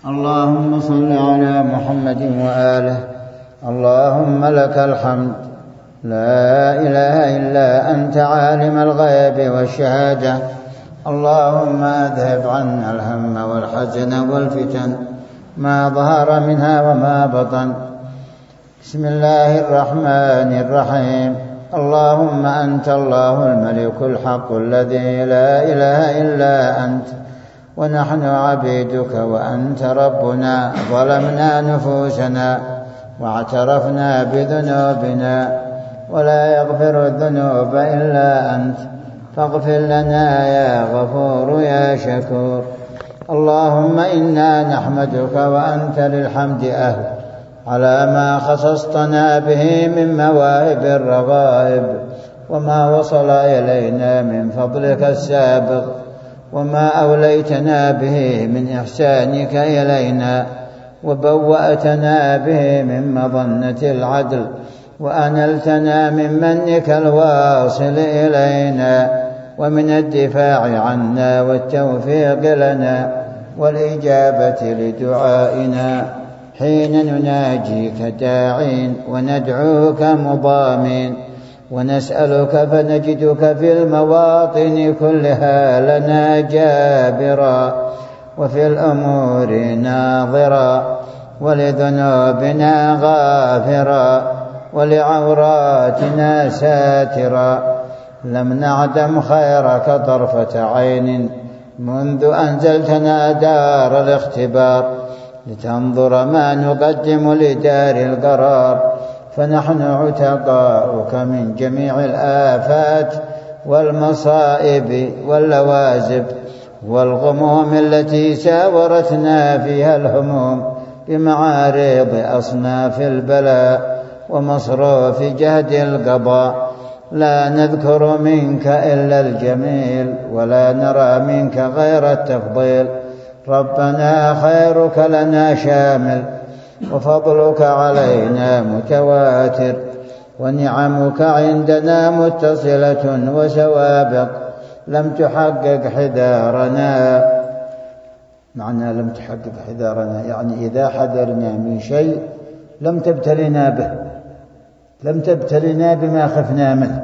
اللهم صل على محمد وآله. اللهم لك الحمد، لا إله إلا أنت عالم الغيب والشهادة. اللهم أذهب عنا الهم والحزن والفتن ما ظهر منها وما بطن. بسم الله الرحمن الرحيم. اللهم أنت الله الملك الحق الذي لا إله إلا أنت، ونحن عبيدك وأنت ربنا. ظلمنا نفوسنا واعترفنا بذنوبنا، ولا يغفر الذنوب إلا أنت، فاغفر لنا يا غفور يا شكور. اللهم إنا نحمدك وأنت للحمد أهل على ما خصصتنا به من مواهب الرغائب، وما وصل إلينا من فضلك السابق، وما أوليتنا به من إحسانك إلينا، وبوأتنا به من مظنة العدل، وأنلتنا من منك الواصل إلينا، ومن الدفاع عنا والتوفيق لنا والإجابة لدعائنا حين نناجيك داعين وندعوك مضامين، ونسألك فنجدك في المواطن كلها لنا جابرا، وفي الأمور ناظرا، ولذنوبنا غافرا، ولعوراتنا ساترا. لم نعدم خيرك طرفة عين منذ أنزلتنا دار الاختبار، لتنظر ما نقدم لدار القرار، فنحن عتقاؤك من جميع الآفات والمصائب واللوازب والغموم التي ساورتنا فيها الهموم بمعارض أصناف البلاء ومصروف جهد القضاء. لا نذكر منك إلا الجميل، ولا نرى منك غير التفضيل. ربنا خيرك لنا شامل، وفضلك علينا متواتر، ونعمك عندنا متصلة وسوابق لم تحقق حذارنا. معنى لم تحقق حذارنا يعني إذا حذرنا من شيء لم تبتلنا به، لم تبتلنا بما خفنا منه،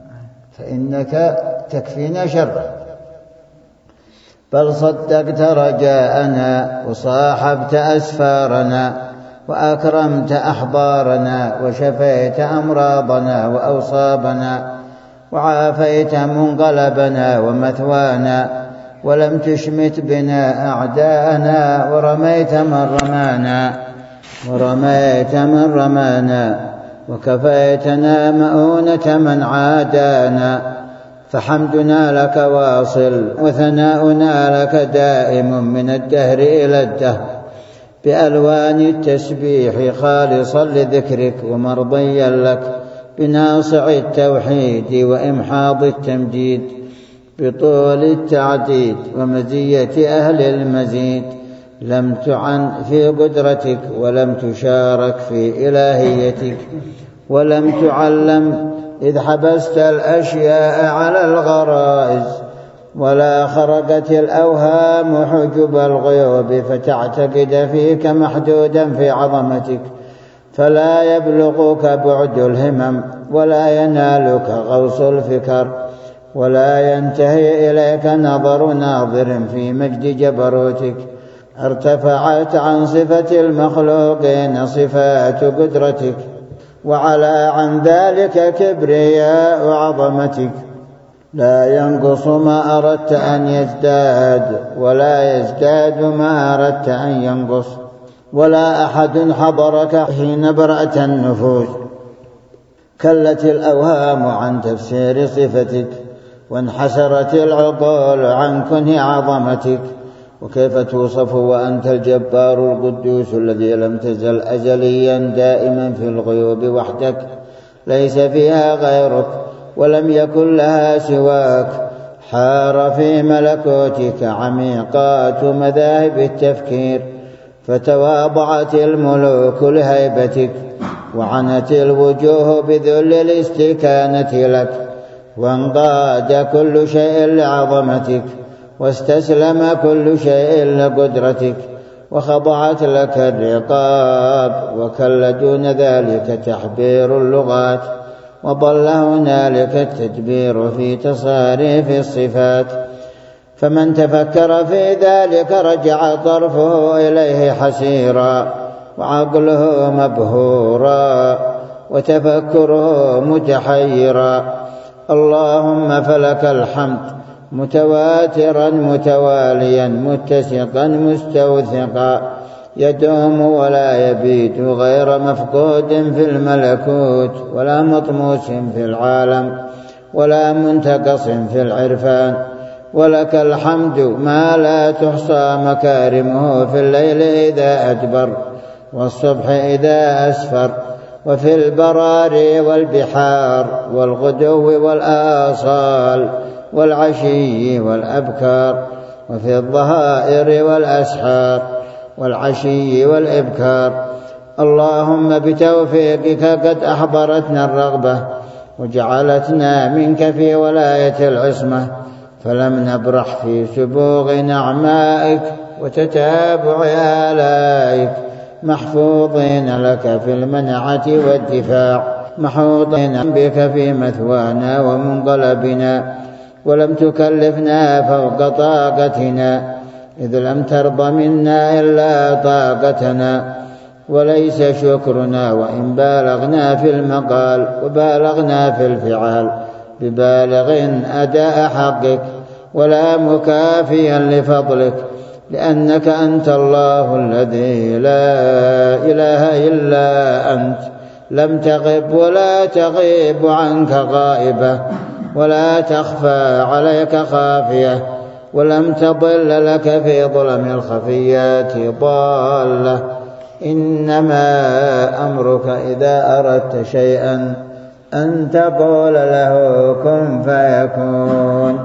فإنك تكفينا شره. بل صدقت رجاءنا، وصاحبت أسفارنا، وأكرمت أحضارنا، وشفيت أمراضنا وأوصابنا، وعافيت منقلبنا ومثوانا، ولم تشمت بنا أعداءنا، ورميت من رمانا، وكفيتنا مؤونة من عادانا. فحمدنا لك واصل، وثناؤنا لك دائم من الدهر إلى الدهر، بألوان التسبيح خالصا لذكرك، ومرضيا لك بناصع التوحيد وإمحاض التمجيد، بطول التعديد ومزية أهل المزيد. لم تعن في قدرتك، ولم تشارك في إلهيتك، ولم تعلم إذ حبست الأشياء على الغرائز، ولا خرقت الأوهام حجب الغيوب فتعتقد فيك محدودا في عظمتك، فلا يبلغك بعد الهمم، ولا ينالك غوص الفكر، ولا ينتهي إليك نظر ناظر في مجد جبروتك. ارتفعت عن صفة المخلوقين صفات قدرتك، وعلى عن ذلك كبرياء عظمتك. لا ينقص ما أردت أن يزداد، ولا يزداد ما أردت أن ينقص، ولا أحد حضرك حين برأت النفوس. كلت الأوهام عن تفسير صفتك، وانحسرت العقول عن كنه عظمتك. وكيف توصف وأنت الجبار القدوس الذي لم تزل أزليا دائما في الغيوب وحدك، ليس فيها غيرك، ولم يكن لها سواك. حار في ملكوتك عميقات مذاهب التفكير، فتواضعت الملوك لهيبتك، وعنت الوجوه بذل الاستكانة لك، وانقاد كل شيء لعظمتك، واستسلم كل شيء لقدرتك. وخضعت لك الرقاب، وكل دون ذلك تحبير اللغات، وضل هنالك التدبير في تصاريف الصفات. فمن تفكر في ذلك رجع طرفه إليه حسيرا، وعقله مبهورا، وتفكره متحيرا. اللهم فلك الحمد متواترا متواليا متسقا مستوثقا، يدوم ولا يبيت غير مفقود في الملكوت، ولا مطموس في العالم، ولا منتقص في العرفان. ولك الحمد ما لا تحصى مكارمه في الليل إذا أدبر، والصبح إذا أسفر، وفي البراري والبحار، والغدو والآصال، والعشي والأبكار، وفي الظهائر والأسحار، والعشي والإبكار. اللهم بتوفيقك قد أحضرتنا الرغبة، وجعلتنا منك في ولاية العصمة، فلم نبرح في سبوغ نعمائك وتتابع آلائك، محفوظين لك في المنعة والدفاع، محوطين بك في مثوانا ومنقلبنا، ولم تكلفنا فوق طاقتنا، إذ لم ترض منا إلا طاقتنا. وليس شكرنا وإن بالغنا في المقال وبالغنا في الفعال ببالغ أداء حقك، ولا مكافيا لفضلك، لأنك أنت الله الذي لا إله إلا أنت، لم تغب ولا تغيب عنك غائبة، ولا تخفى عليك خافية، ولم تضل لك في ظلم الخفيات ضالة. إنما أمرك إذا أردت شيئا أن تقول له كن فيكون.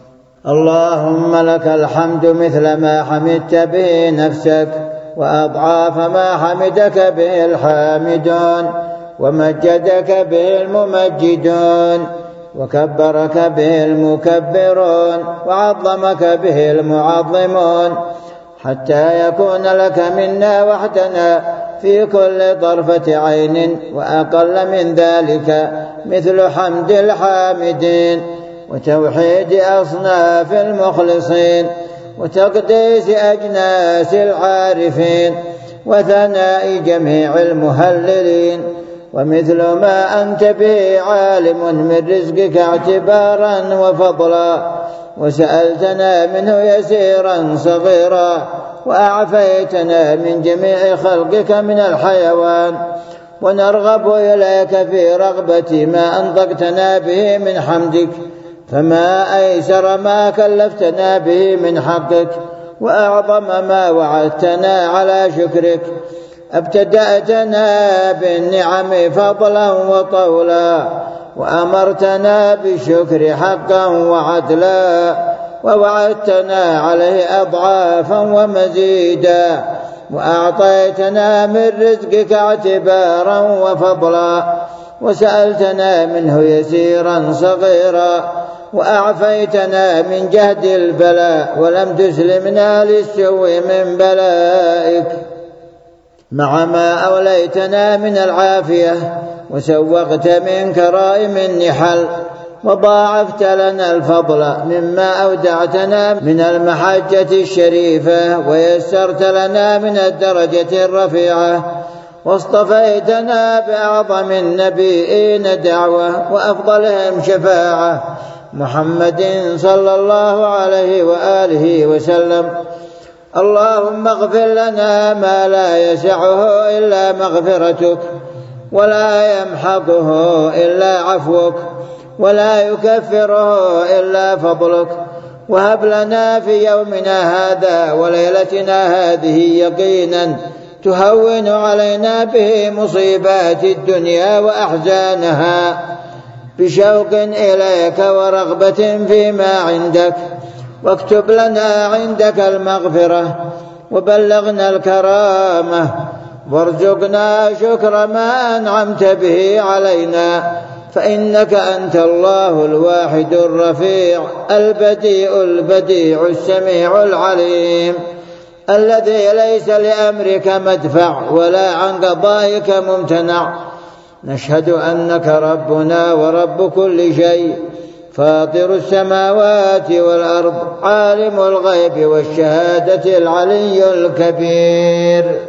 اللهم لك الحمد مثل ما حمدت به نفسك، وأضعاف ما حمدك به الحامدون، ومجدك به الممجدون، وكبرك به المكبرون، وعظمك به المعظمون، حتى يكون لك منا وحدنا في كل طرفة عين، وأقل من ذلك مثل حمد الحامدين، وتوحيد أصناف المخلصين، وتقديس أجناس العارفين، وثناء جميع المهللين، ومثل ما أنت به عالم من رزقك اعتبارا وفضلا، وسألتنا منه يسيرا صغيرا، وأعفيتنا من جميع خلقك من الحيوان، ونرغب إليك في رغبة ما أنطقتنا به من حمدك، فما أيسر ما كلفتنا به من حقك، وأعظم ما وعدتنا على شكرك. ابتدأتنا بالنعم فضلا وطولا، وأمرتنا بالشكر حقا وعدلا، ووعدتنا عليه أضعافا ومزيدا، وأعطيتنا من رزقك اعتبارا وفضلا، وسألتنا منه يسيرا صغيرا، وأعفيتنا من جهد البلاء، ولم تسلمنا للسوء من بلائك، مع ما أوليتنا من العافية، وسوغت من كرائم النحل، وضاعفت لنا الفضل مما أودعتنا من المحجة الشريفة، ويسرت لنا من الدرجة الرفيعة، واصطفيتنا بأعظم النبيين دعوة وأفضلهم شفاعة، محمد صلى الله عليه وآله وسلم. اللهم اغفر لنا ما لا يسعه إلا مغفرتك، ولا يمحقه إلا عفوك، ولا يكفره إلا فضلك. وهب لنا في يومنا هذا وليلتنا هذه يقينا تهون علينا به مصيبات الدنيا وأحزانها، بشوق إليك ورغبة فيما عندك، واكتب لنا عندك المغفرة، وبلغنا الكرامة، وارزقنا شكر ما أنعمت به علينا، فإنك أنت الله الواحد الرفيع البديع البديع السميع العليم الذي ليس لأمرك مدفع ولا عن قضائك ممتنع. نشهد أنك ربنا ورب كل شيء، فاطر السماوات والأرض، عالم الغيب والشهادة، العلي الكبير.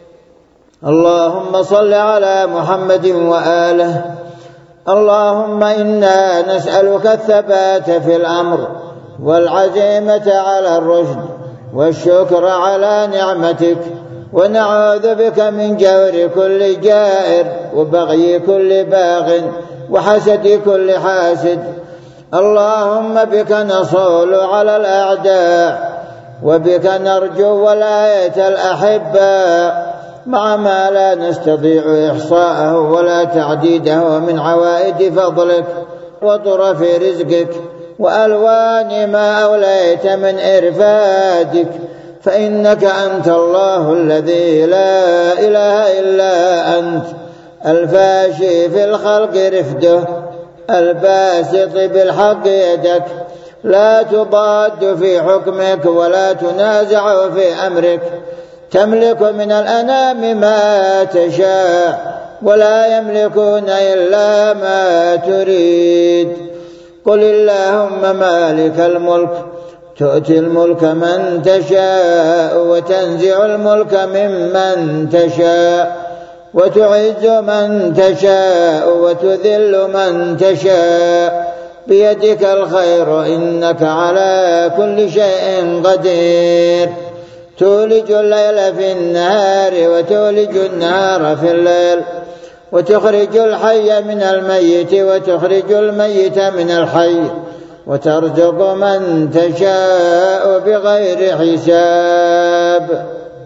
اللهم صل على محمد وآله. اللهم إنا نسألك الثبات في الأمر والعزيمة على الرشد والشكر على نعمتك، ونعوذ بك من جور كل جائر وبغي كل باغ وحسد كل حاسد. اللهم بك نصول على الأعداء، وبك نرجو ولاية الأحباء، مع ما لا نستطيع إحصاءه ولا تعديده من عوائد فضلك وطرف رزقك وألوان ما أوليت من إرفادك، فإنك أنت الله الذي لا إله إلا أنت، الفاشي في الخلق رفده، الباسط بالحق يدك، لا تضاد في حكمك ولا تنازع في أمرك، تملك من الأنام ما تشاء ولا يملكون إلا ما تريد. قل اللهم مالك الملك، تؤتي الملك من تشاء وتنزع الملك ممن تشاء، وتعز من تشاء وتذل من تشاء، بيدك الخير إنك على كل شيء قدير. تولج الليل في النهار وتولج النهار في الليل، وتخرج الحي من الميت وتخرج الميت من الحي، وترزق من تشاء بغير حساب.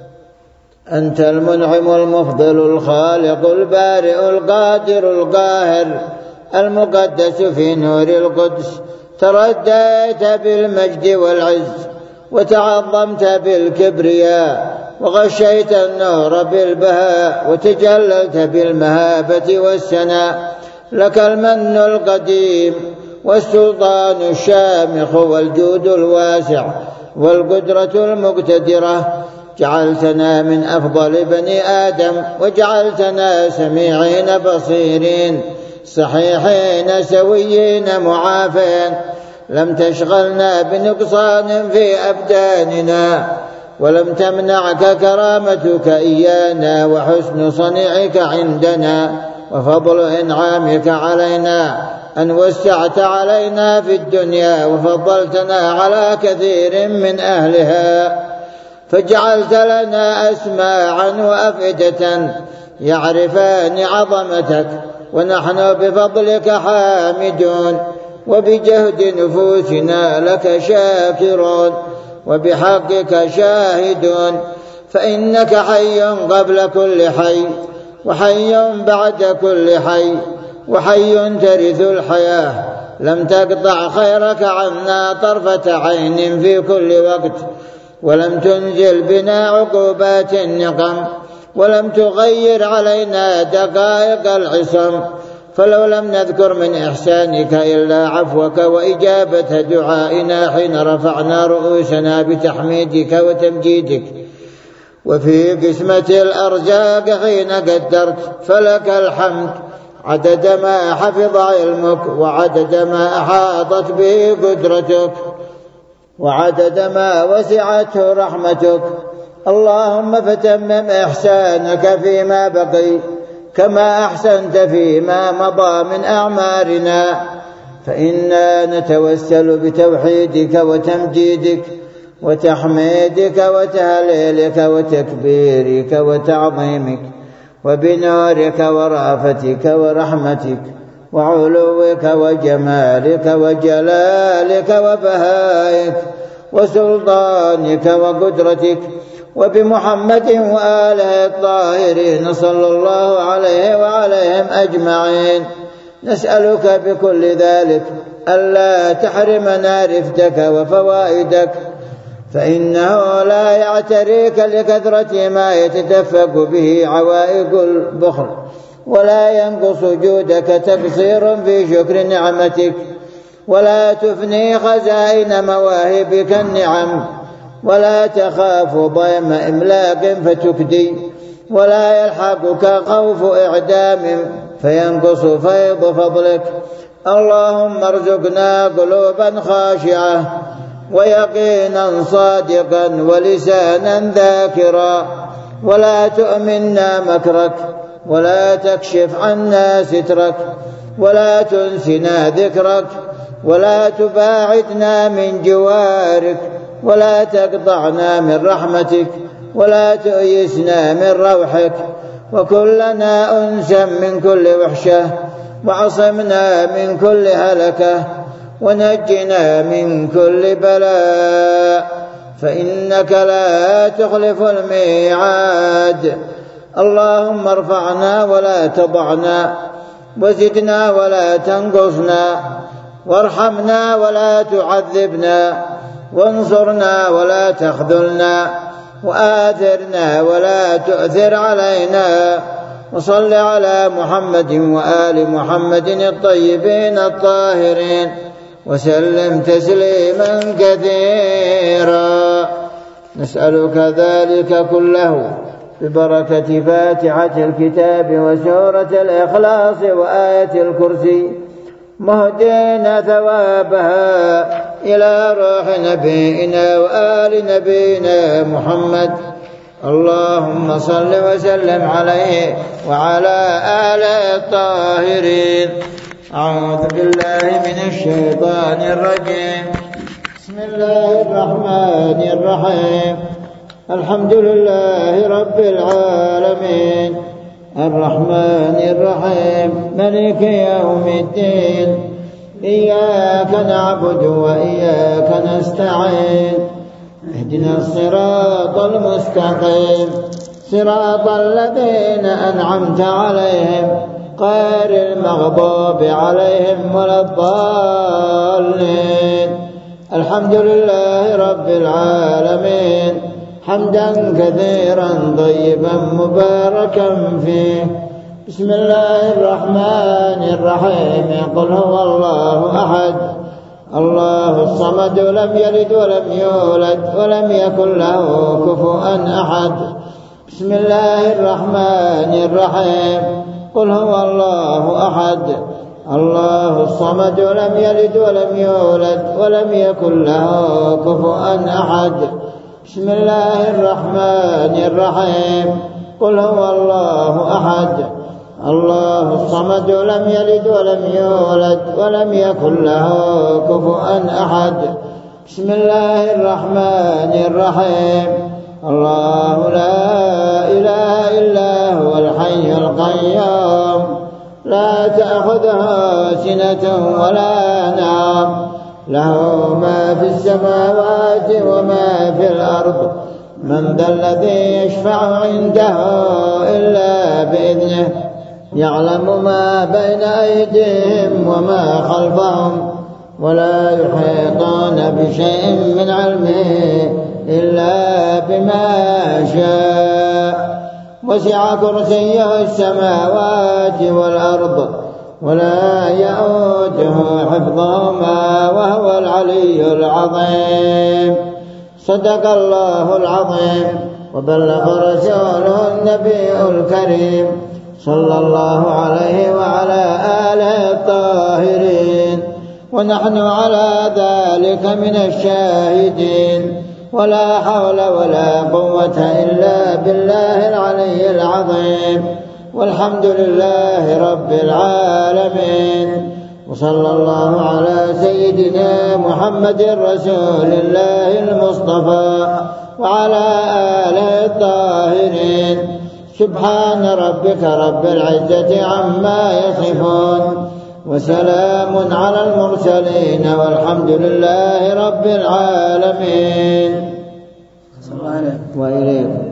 أنت المنعم المفضل الخالق البارئ القادر القاهر، المقدس في نور القدس، ترديت بالمجد والعز، وتعظمت بالكبرياء، وغشيت النور بالبهاء، وتجللت بالمهابة والسناء. لك المن القديم والسلطان الشامخ والجود الواسع والقدرة المقتدرة. جعلتنا من أفضل بني آدم، وجعلتنا سميعين بصيرين صحيحين سويين معافين. لم تشغلنا بنقصان في أبداننا، ولم تمنعك كرامتك إيانا وحسن صنيعك عندنا وفضل إنعامك علينا أن وسعت علينا في الدنيا وفضلتنا على كثير من أهلها، فجعلت لنا أسماعا وأفئدة يعرفان عظمتك، ونحن بفضلك حامدون، وبجهد نفوسنا لك شاكرون، وبحقك شاهدون. فإنك حي قبل كل حي، وحي بعد كل حي، وحي ترث الحياة. لم تقطع خيرك عنا طرفة عين في كل وقت، ولم تنزل بنا عقوبات النقم، ولم تغير علينا دقائق العصم. فلو لم نذكر من إحسانك إلا عفوك وإجابة دعائنا حين رفعنا رؤوسنا بتحميدك وتمجيدك، وفي قسمة الأرزاق حين قدرت. فلك الحمد عدد ما حفظ علمك، وعدد ما أحاطت به قدرتك، وعدد ما وسعته رحمتك. اللهم فتمم إحسانك فيما بقي، كما أحسنت فيما مضى من أعمارنا. فإنا نتوسل بتوحيدك وتمجيدك وتحميدك وتهليلك وتكبيرك وتعظيمك، وبنورك ورأفتك ورحمتك وعلوك وجمالك وجلالك وبهائك وسلطانك وقدرتك، وبمحمد وآله الطاهرين صلى الله عليه وعليهم أجمعين. نسألك بكل ذلك ألا تحرمنا رفدك وفوائدك، فإنه لا يعتريك لكثرة ما يتدفق به عوائق البخل، ولا ينقص جودك تقصير في شكر نعمتك، ولا تفني خزائن مواهبك النعم، ولا تخاف ضيم إملاق فتكدي، ولا يلحقك خوف إعدام فينقص فيض فضلك. اللهم ارزقنا قلوبا خاشعة ويقينا صادقا ولسانا ذاكرا، ولا تؤمنا مكرك، ولا تكشف عنا سترك، ولا تنسنا ذكرك، ولا تباعدنا من جوارك، ولا تقطعنا من رحمتك، ولا تؤيسنا من روحك. وكلنا أنسا من كل وحشة، وعصمنا من كل هلكة، ونجنا من كل بلاء، فإنك لا تخلف الميعاد. اللهم ارفعنا ولا تضعنا، وزدنا ولا تنقصنا، وارحمنا ولا تعذبنا، وانصرنا ولا تخذلنا، وآثرنا ولا تؤثر علينا. وصل على محمد وآل محمد الطيبين الطاهرين، وسلم تسليما كثيرا. نسألك ذلك كله ببركة فاتحة الكتاب وسورة الإخلاص وآية الكرسي، مهدين ثوابها إلى روح نبينا وآل نبينا محمد. اللهم صل وسلم عليه وعلى آله الطاهرين. أعوذ بالله من الشيطان الرجيم. بسم الله الرحمن الرحيم. الحمد لله رب العالمين، الرحمن الرحيم، مالك يوم الدين. إياك نعبد وإياك نستعين، اهدنا الصراط المستقيم، صراط الذين أنعمت عليهم غير المغضوب عليهم ولا الضالين. الحمد لله رب العالمين، حمدا كثيرا طيبا مباركا فيه. بسم الله الرحمن الرحيم. قل هو الله أحد الله الصمد لم يلد ولم يولد ولم يكن له كفوا أحد. بسم الله الرحمن الرحيم. قل هو الله أحد الله الصمد لم يلد ولم يولد ولم يكن له كفوا أحد. بسم الله الرحمن الرحيم. قل هو الله أحد الله الصمد لم يلد ولم يولد ولم يكن له كفوا أحد. بسم الله الرحمن الرحيم. الله لا إله إلا هو الحي القيوم، لا تأخذه سنة ولا نوم، له ما في السماوات وما في الأرض. من ذا الذي يشفع عنده إلا بإذنه، يعلم ما بين أيديهم وما خلفهم، ولا يحيطون بشيء من علمه إلا بما شاء. وسع كرسيه السماوات والأرض، ولا يؤوده حفظهما، وهو العلي العظيم. صدق الله العظيم، وبلغ رسوله النبي الكريم، صلى الله عليه وعلى آله الطاهرين. ونحن على ذلك من الشاهدين، ولا حول ولا قوة إلا بالله العلي العظيم. والحمد لله رب العالمين. وصلى الله على سيدنا محمد رسول الله المصطفى وعلى آله الطاهرين. سبحان ربك رب العزة عما يصفون، وسلام على المرسلين، والحمد لله رب العالمين. وإليكم.